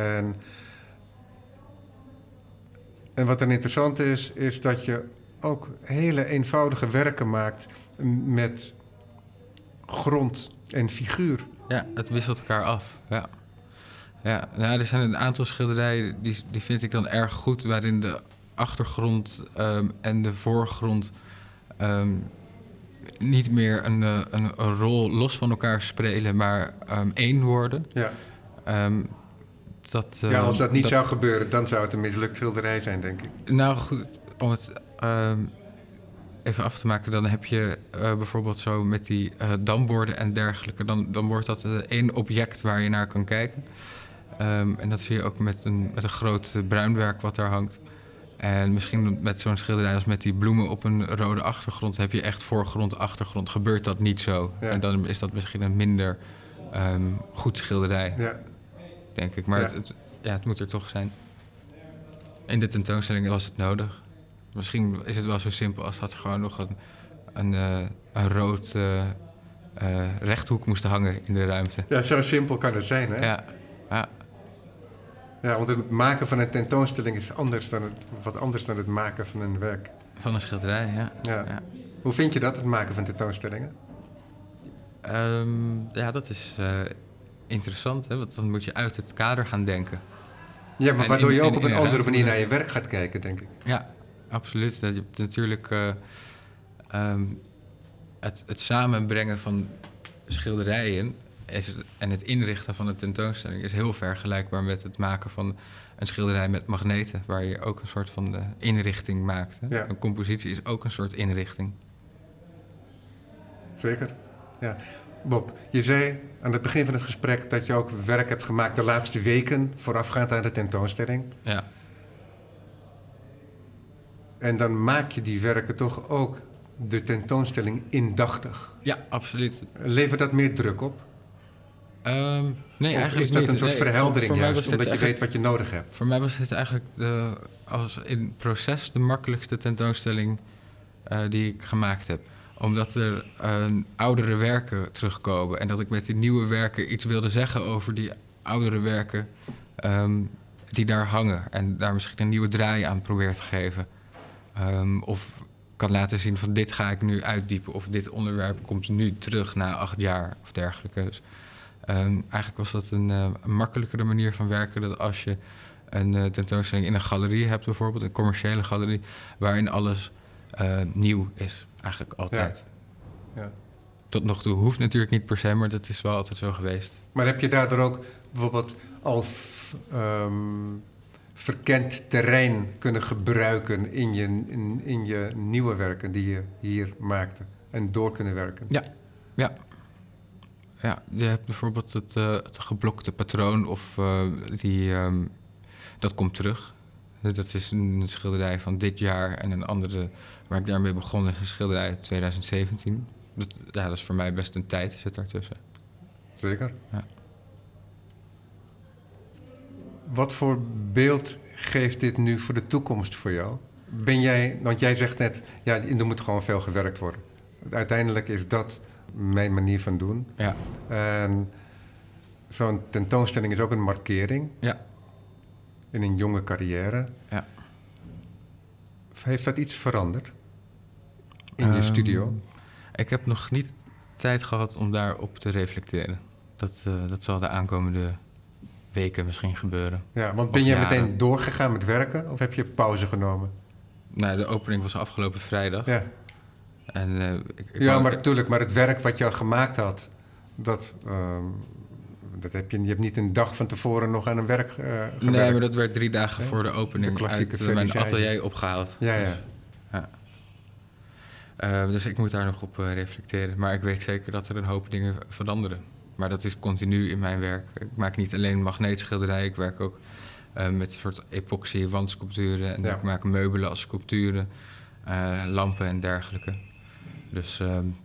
En wat dan interessant is dat je ook hele eenvoudige werken maakt met grond en figuur. Ja, het wisselt elkaar af. Ja. Ja, nou, er zijn een aantal schilderijen die vind ik dan erg goed, waarin de achtergrond en de voorgrond niet meer een rol los van elkaar spelen, maar één worden. Ja. Als dat niet zou gebeuren, dan zou het een mislukt schilderij zijn, denk ik. Nou goed, om het even af te maken, dan heb je bijvoorbeeld zo met die damborden en dergelijke. Dan wordt dat één object waar je naar kan kijken. En dat zie je ook met een groot bruinwerk wat daar hangt. En misschien met zo'n schilderij als met die bloemen op een rode achtergrond heb je echt voorgrond, achtergrond. Gebeurt dat niet zo? Ja. En dan is dat misschien een minder goed schilderij, denk ik. Maar het moet er toch zijn. In de tentoonstelling was het nodig. Misschien is het wel zo simpel als dat gewoon nog een rood rechthoek moest hangen in de ruimte. Ja, zo simpel kan het zijn, hè? Ja. Ja, want het maken van een tentoonstelling is wat anders dan het maken van een werk. Van een schilderij, ja. Hoe vind je dat, het maken van tentoonstellingen? Dat is interessant, hè? Want dan moet je uit het kader gaan denken. Ja, maar waardoor je ook op een andere manier naar je werk gaat kijken, denk ik. Ja, absoluut. Je hebt natuurlijk het samenbrengen van schilderijen en het inrichten van een tentoonstelling is heel vergelijkbaar met het maken van een schilderij met magneten, waar je ook een soort van inrichting maakt. Hè? Ja. Een compositie is ook een soort inrichting. Zeker, ja. Bob, je zei aan het begin van het gesprek dat je ook werk hebt gemaakt de laatste weken voorafgaand aan de tentoonstelling. Ja. En dan maak je die werken toch ook de tentoonstelling indachtig. Ja, absoluut. Levert dat meer druk op? Nee, of eigenlijk is dat niet. een soort verheldering voor juist, omdat je weet wat je nodig hebt? Voor mij was het eigenlijk als in proces de makkelijkste tentoonstelling die ik gemaakt heb. Omdat er oudere werken terugkomen. En dat ik met die nieuwe werken iets wilde zeggen over die oudere werken die daar hangen. En daar misschien een nieuwe draai aan probeer te geven. Of kan laten zien van dit ga ik nu uitdiepen. Of dit onderwerp komt nu terug na 8 jaar of dergelijke. Dus eigenlijk was dat een makkelijkere manier van werken. Dat als je een tentoonstelling in een galerie hebt bijvoorbeeld. Een commerciële galerie. Waarin alles nieuw is. Eigenlijk altijd. Ja. Tot nog toe hoeft natuurlijk niet per se, maar dat is wel altijd zo geweest. Maar heb je daardoor ook bijvoorbeeld al verkend terrein kunnen gebruiken in je nieuwe werken die je hier maakte en door kunnen werken? Ja, je hebt bijvoorbeeld het geblokte patroon of dat komt terug. Dat is een schilderij van dit jaar en een andere waar ik daarmee begon is een schilderij uit 2017. Dat is voor mij best een tijd, zit daartussen. Zeker. Ja. Wat voor beeld geeft dit nu voor de toekomst voor jou? Want jij zegt net, er moet gewoon veel gewerkt worden. Uiteindelijk is dat mijn manier van doen. Ja. En zo'n tentoonstelling is ook een markering. Ja. In een jonge carrière. Ja. Heeft dat iets veranderd in je studio? Ik heb nog niet tijd gehad om daarop te reflecteren. Dat zal de aankomende weken misschien gebeuren. Ja, want ben je meteen doorgegaan met werken of heb je pauze genomen? Nou, de opening was afgelopen vrijdag. Ja. En, maar natuurlijk, maar het werk wat je al gemaakt had, dat heb je hebt niet een dag van tevoren nog aan een werk gewerkt. Nee, maar dat werd 3 dagen voor de opening uit mijn atelier opgehaald. Ja. Dus ik moet daar nog op reflecteren. Maar ik weet zeker dat er een hoop dingen veranderen. Maar dat is continu in mijn werk. Ik maak niet alleen magneetschilderijen. Ik werk ook met een soort epoxy wandsculpturen. En ik maak meubelen als sculpturen. Lampen en dergelijke. Dus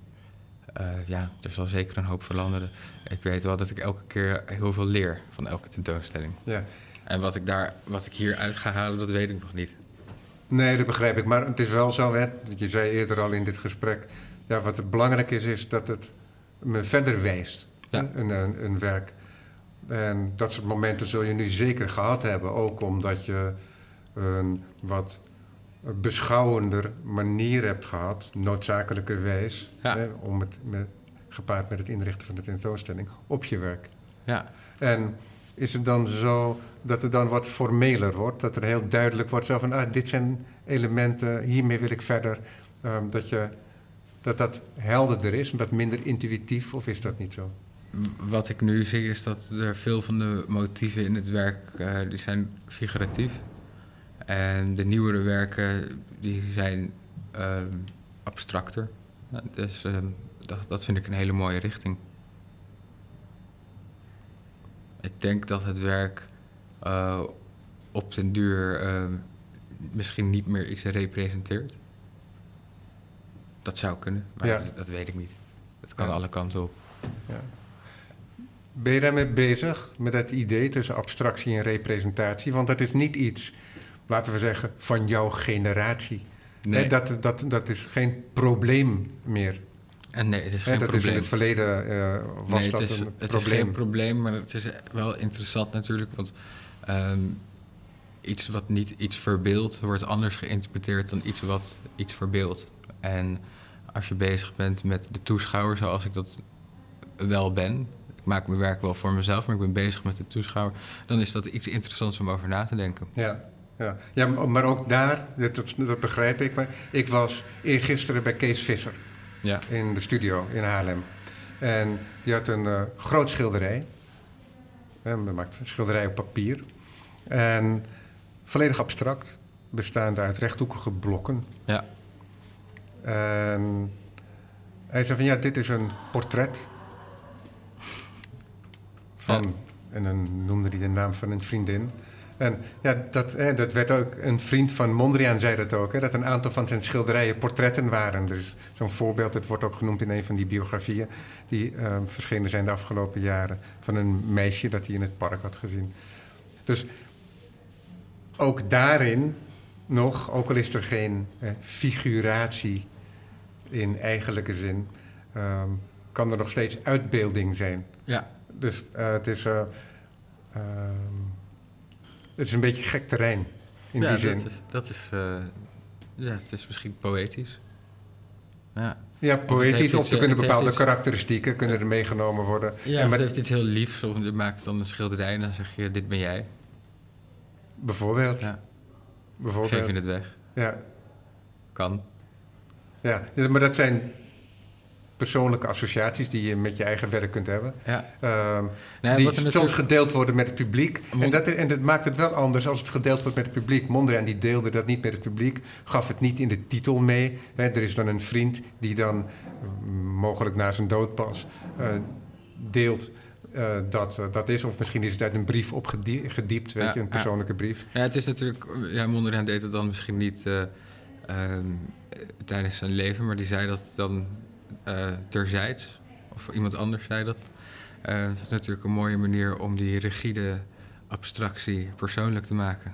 er zal zeker een hoop veranderen. Ik weet wel dat ik elke keer heel veel leer van elke tentoonstelling. Ja. En wat ik hier uit ga halen, dat weet ik nog niet. Nee, dat begrijp ik. Maar het is wel zo, hè, je zei eerder al in dit gesprek, wat het belangrijk is dat het me verder wijst. Ja. Een werk. En dat soort momenten zul je nu zeker gehad hebben. Ook omdat je een wat beschouwender manier hebt gehad, noodzakelijkerwijs, gepaard met het inrichten van de tentoonstelling, op je werk. Ja. En is het dan zo dat het dan wat formeler wordt? Dat er heel duidelijk wordt zo van, dit zijn elementen, hiermee wil ik verder. Dat helderder is, wat minder intuïtief, of is dat niet zo? Wat ik nu zie is dat er veel van de motieven in het werk, die zijn figuratief. En de nieuwere werken, die zijn abstracter. Dus dat vind ik een hele mooie richting. Ik denk dat het werk op den duur misschien niet meer iets representeert. Dat zou kunnen, maar dat weet ik niet. Dat kan alle kanten op. Ja. Ben je daarmee bezig, met dat idee tussen abstractie en representatie? Want dat is niet iets, laten we zeggen, van jouw generatie. Nee. Dat is geen probleem meer. En nee, het is geen probleem. Is in het verleden was dat een probleem. Het is geen probleem, maar het is wel interessant natuurlijk. Want iets wat niet iets verbeeldt, wordt anders geïnterpreteerd dan iets wat iets verbeeldt. En als je bezig bent met de toeschouwer, zoals ik dat wel ben, ik maak mijn werk wel voor mezelf, maar ik ben bezig met de toeschouwer, dan is dat iets interessants om over na te denken. Ja, maar ook daar, dat begrijp ik, maar ik was eergisteren bij Kees Visser in de studio in Haarlem. En die had een groot schilderij. Hij maakt een schilderij op papier. En volledig abstract, bestaande uit rechthoekige blokken. Ja. En hij zei van, dit is een portret van, en dan noemde hij de naam van een vriendin. En dat werd ook, een vriend van Mondriaan zei dat ook, dat een aantal van zijn schilderijen portretten waren. Dus zo'n voorbeeld, het wordt ook genoemd in een van die biografieën die verschenen zijn de afgelopen jaren, van een meisje dat hij in het park had gezien. Dus ook daarin nog, ook al is er geen figuratie in eigenlijke zin, kan er nog steeds uitbeelding zijn. Ja. Dus het is een beetje gek terrein in die zin. Het is misschien poëtisch. Ja, poëtisch, of er kunnen bepaalde karakteristieken kunnen er meegenomen worden. Ja, maar het heeft iets heel liefs, of je maakt dan een schilderij en dan zeg je, dit ben jij. Bijvoorbeeld. Ja. Geef je het weg. Ja. Kan. Ja, maar dat zijn persoonlijke associaties die je met je eigen werk kunt hebben. Ja. Die soms gedeeld worden met het publiek. En dat maakt het wel anders als het gedeeld wordt met het publiek. Mondriaan die deelde dat niet met het publiek, gaf het niet in de titel mee. Er is dan een vriend die dan, mogelijk na zijn dood pas, deelt dat is. Of misschien is het uit een brief opgediept, een persoonlijke brief. Ja, het is natuurlijk, Mondriaan deed het dan misschien niet tijdens zijn leven, maar die zei dat dan terzijds, of iemand anders zei dat. Het is natuurlijk een mooie manier om die rigide abstractie persoonlijk te maken.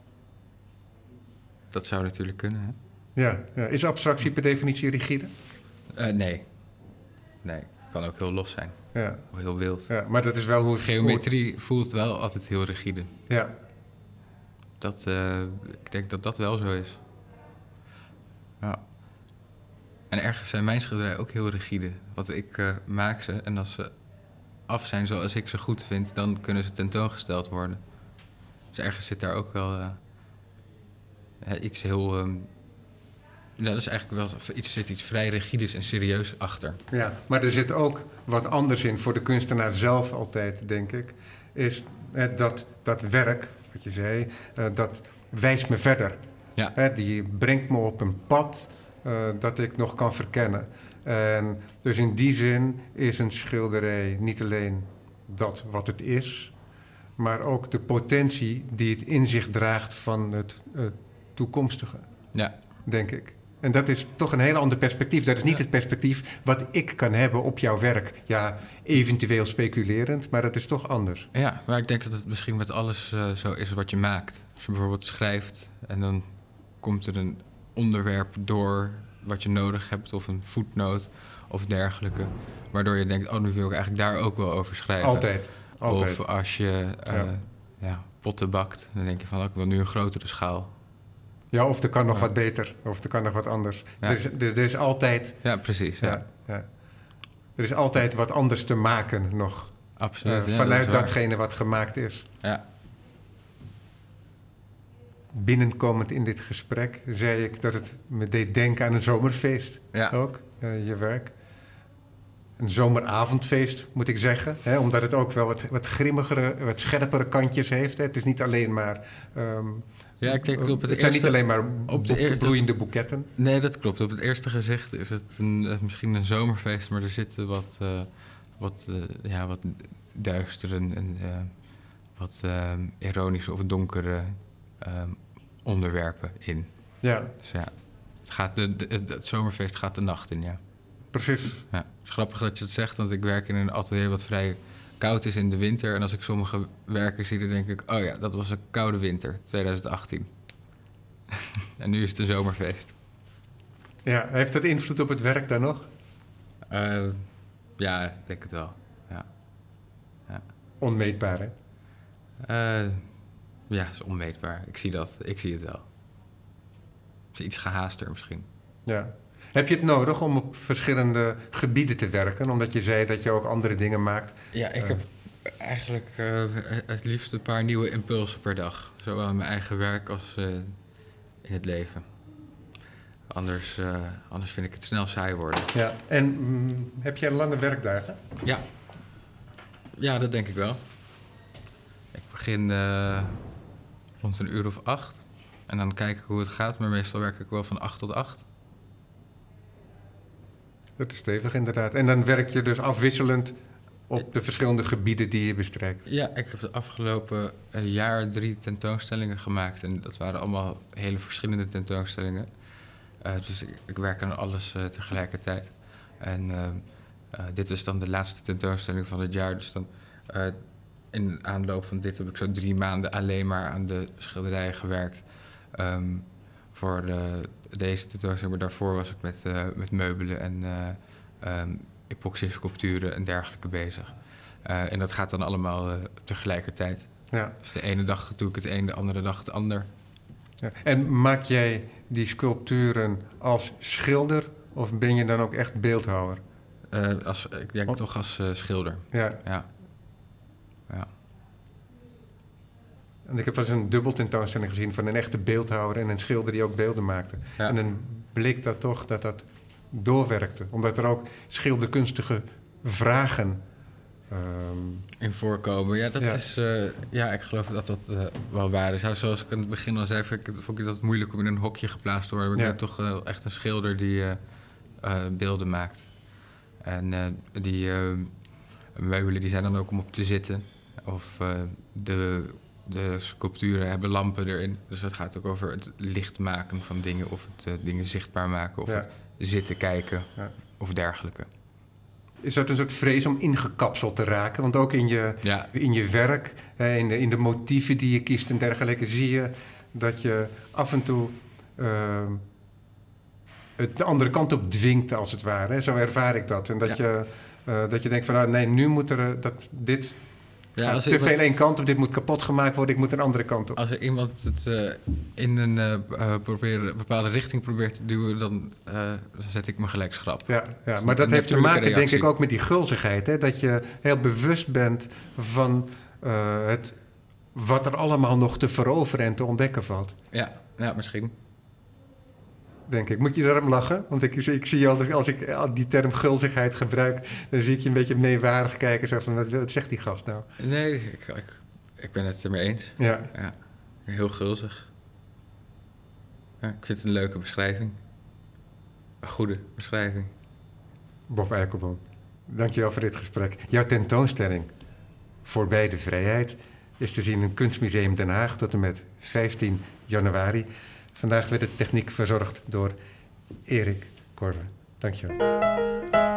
Dat zou natuurlijk kunnen, hè? Ja. Is abstractie per definitie rigide? Nee. Het kan ook heel los zijn. Ja. Of heel wild. Ja, maar dat is wel hoe... Geometrie voelt wel altijd heel rigide. Ja. Ik denk dat dat wel zo is. Ja. En ergens zijn mijn schilderijen ook heel rigide. Want ik maak ze en als ze af zijn zoals ik ze goed vind, dan kunnen ze tentoongesteld worden. Dus ergens zit daar ook wel iets heel... dat is eigenlijk wel iets vrij rigides en serieus achter. Ja, maar er zit ook wat anders in voor de kunstenaar zelf altijd, denk ik. Is dat werk, wat je zei, dat wijst me verder. Ja. Die brengt me op een pad dat ik nog kan verkennen. En dus in die zin is een schilderij niet alleen dat wat het is, maar ook de potentie die het in zich draagt van het toekomstige, denk ik. En dat is toch een heel ander perspectief. Dat is niet het perspectief wat ik kan hebben op jouw werk. Ja, eventueel speculerend, maar dat is toch anders. Ja, maar ik denk dat het misschien met alles zo is wat je maakt. Als je bijvoorbeeld schrijft en dan komt er een onderwerp door wat je nodig hebt, of een voetnoot of dergelijke, waardoor je denkt, nu wil ik eigenlijk daar ook wel over schrijven. Altijd. Of als je potten bakt, dan denk je van, ik wil nu een grotere schaal. Ja, of er kan nog wat beter, of er kan nog wat anders. Ja. Er is altijd... Ja, precies. Ja. Er is altijd wat anders te maken nog. Absoluut. Vanuit datgene wat gemaakt is. Ja. Binnenkomend in dit gesprek zei ik dat het me deed denken aan een zomerfeest. Ja. Ook, je werk. Een zomeravondfeest, moet ik zeggen. Hè, omdat het ook wel wat grimmigere, wat scherpere kantjes heeft. Hè. Het is niet alleen maar... Ja, ik denk het zijn niet alleen maar bloeiende boeketten. Nee, dat klopt. Op het eerste gezicht is het misschien een zomerfeest... maar er zitten wat duistere en wat ironische of donkere onderwerpen in. Ja. Dus ja, het zomerfeest gaat de nacht in, ja. Precies. Ja, het is grappig dat je het zegt, want ik werk in een atelier wat vrij koud is in de winter. En als ik sommige werken zie, dan denk ik... oh ja, dat was een koude winter, 2018. En nu is het een zomerfeest. Ja, heeft dat invloed op het werk dan nog? Ja, ik denk het wel. Ja. Onmeetbaar, hè? Ja, het is onmeetbaar. Ik zie dat. Ik zie het wel. Het is iets gehaaster misschien. Ja. Heb je het nodig om op verschillende gebieden te werken? Omdat je zei dat je ook andere dingen maakt. Ja, ik heb eigenlijk het liefst een paar nieuwe impulsen per dag. Zowel in mijn eigen werk als in het leven. Anders vind ik het snel saai worden. Ja. En heb jij lange werkdagen? Ja, dat denk ik wel. Ik begin rond 8:00. En dan kijk ik hoe het gaat. Maar meestal werk ik wel van 8 tot 8. Dat is stevig inderdaad. En dan werk je dus afwisselend op de verschillende gebieden die je bestrijkt. Ja, ik heb de afgelopen jaar 3 tentoonstellingen gemaakt. En dat waren allemaal hele verschillende tentoonstellingen. Dus ik werk aan alles tegelijkertijd. En dit is dan de laatste tentoonstelling van het jaar. Dus dan in de aanloop van dit heb ik zo 3 maanden alleen maar aan de schilderijen gewerkt. Voor deze tentoonstelling, maar daarvoor was ik met meubelen en epoxy-sculpturen en dergelijke bezig. En dat gaat dan allemaal tegelijkertijd. Ja. Dus de ene dag doe ik het een, de andere dag het ander. Ja. En maak jij die sculpturen als schilder of ben je dan ook echt beeldhouwer? Ik denk toch als schilder. Ja. En ik heb wel eens een dubbel tentoonstelling gezien van een echte beeldhouwer en een schilder die ook beelden maakte. Ja. En dan bleek dat toch dat doorwerkte. Omdat er ook schilderkunstige vragen in voorkomen. Ja, dat is... ik geloof dat wel waar is. Zoals ik in het begin al zei, vond ik dat moeilijk om in een hokje geplaatst te worden. Maar ik ben toch echt een schilder die beelden maakt. En die meubelen die zijn dan ook om op te zitten. Of de sculpturen hebben lampen erin. Dus het gaat ook over het licht maken van dingen... of het dingen zichtbaar maken... of het zitten kijken of dergelijke. Is dat een soort vrees om ingekapseld te raken? Want ook in je werk, in de motieven die je kiest en dergelijke... zie je dat je af en toe het de andere kant op dwingt, als het ware. Hè? Zo ervaar ik dat. En dat je denkt van, nee, nu moet er dit... Ja, te veel één kant op, dit moet kapot gemaakt worden, ik moet een andere kant op. Als er iemand het in een bepaalde richting probeert te duwen, dan zet ik me gelijk schrap. Ja, maar dat heeft te maken, denk ik, ook met die gulzigheid. Hè? Dat je heel bewust bent van wat er allemaal nog te veroveren en te ontdekken valt. Ja, misschien. Denk ik. Moet je daarom lachen? Want ik zie altijd, als ik die term gulzigheid gebruik... dan zie ik je een beetje meewarig kijken. Zo van, wat zegt die gast nou? Nee, ik ben het ermee eens. Ja. Heel gulzig. Ja, ik vind het een leuke beschrijving. Een goede beschrijving. Bob Eikelboom, dankjewel voor dit gesprek. Jouw tentoonstelling Voorbij de Vrijheid... is te zien in het Kunstmuseum Den Haag tot en met 15 januari... Vandaag werd de techniek verzorgd door Erik Korver. Dankjewel.